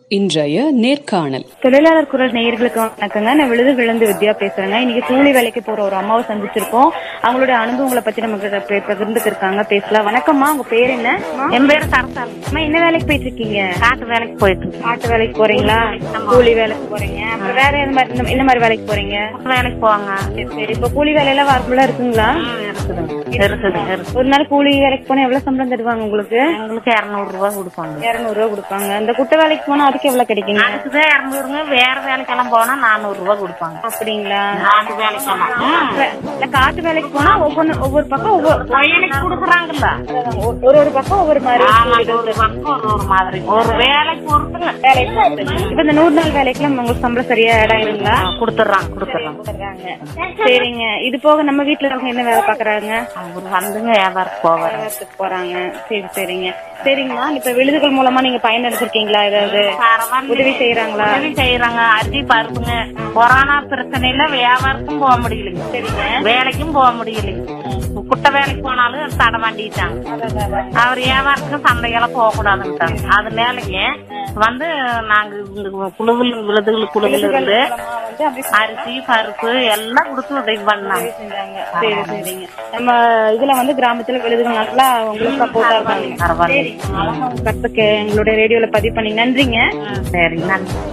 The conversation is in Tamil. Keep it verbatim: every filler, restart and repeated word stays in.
இன்றைய நேர்காணல். தொழிலாளர் குரல் நேயர்களுக்கு வணக்கங்க. நான் விழுது விழுந்து வித்யா பேசுறேங்க. இன்னைக்கு கூலி வேலைக்கு போற ஒரு அம்மாவை சந்திச்சிருக்கோம். அவங்களுடைய அனுபவங்களை பத்தி நமக்கு பகிர்ந்துக்கு இருக்காங்க. பேசலாம். வணக்கம்மா, உங்க பேர் என்ன? என் பேரு சரசாமி. அம்மா, என்ன வேலைக்கு போயிட்டு இருக்கீங்க? காட்டு வேலைக்கு போயிட்டு இருக்கேன். காட்டு வேலைக்கு போறீங்களா? கூலி வேலைக்கு போறீங்க. அப்புறம் வேற எந்த மாதிரி என்ன மாதிரி வேலைக்கு போறீங்க? வேலைக்கு போவாங்க. சரி, இப்ப கூலி வேலையெல்லாம் வார்ப்புலாம் இருக்குங்களா? ஒரு நாள் கூலி வேலைக்கு போனா எவ்வளவு சம்பளம் தருவாங்க உங்களுக்கு? உங்களுக்கு இருநூறு ரூபாய் கொடுப்பாங்க. இருநூறு ரூபாய் கொடுப்பாங்க. இந்த குட்டை வேலைக்கு போனா அதுக்கு எவ்வளவு கிடைக்குங்க? அதுக்குதான் இருநூறுங்க. வேற வேலைக்கெல்லாம் போனா நானூறு ரூபாய் கொடுப்பாங்க. அப்படிங்களா? காட்டு வேலைக்கெல்லாம் காட்டு வேலைக்கு போனா ஒவ்வொரு ஒவ்வொரு பக்கம் ஒவ்வொரு வேலைக்கு கொடுக்குறாங்கல்ல. ஒரு ஒரு பக்கம் ஒவ்வொரு மாதிரி ஒரு பக்கம் ஒரு ஒரு மாதிரி ஒரு வேலைக்கு பொறுத்துங்க. இப்ப இந்த நூறு நாள் வேலைக்குலாம் உங்களுக்கு சம்பளம் சரியா இடாயிருங்களா? கொடுத்துறாங்க கொடுத்துறாங்க. சரிங்க. இது போக நம்ம வீட்டுல இருக்கவங்க என்ன வேலை பாக்குறாங்க? அவங்க வந்துங்க வியாபாரத்துக்கு போவாங்க. வியாபாரத்துக்கு போறாங்க. சரி சரிங்க சரிங்கம்மா. இப்ப விழுதுகள் மூலமா நீங்க பயன் எடுத்திருக்கீங்களா? ஏதாவது உதவி செய்யறாங்களா? உதவி செய்யறாங்க. அரிசி பருப்புங்க. கொரோனா பிரச்சனையில வியாபாரத்துக்கும் போக முடியலைங்க. சரிங்க. வேலைக்கும் போக முடியலைங்க. குட்டை வேலைக்கு போனாலும் தடை மாட்டிட்டாங்க. அவர் வியாபாரத்துக்கும் சந்தையெல்லாம் போக கூடாதுன்னுட்டாங்க. அதனாலங்க வந்து நாங்க குழுவில் விழுதுகள் குழுவில் இருந்து அரிசி பருப்பு எல்லாம் கொடுத்து உதவி பண்ணாங்க. சரி சரிங்க. நம்ம இதுல வந்து கிராமத்துல விழுதுகள் நல்லா உங்களுக்கு சப்போர்ட்டா இருக்காங்க. பரவாயில்ல. கருத்துக்கு எங்களுடைய ரேடியோல பதிவு பண்ணி நன்றிங்க. சரி, நன்றி.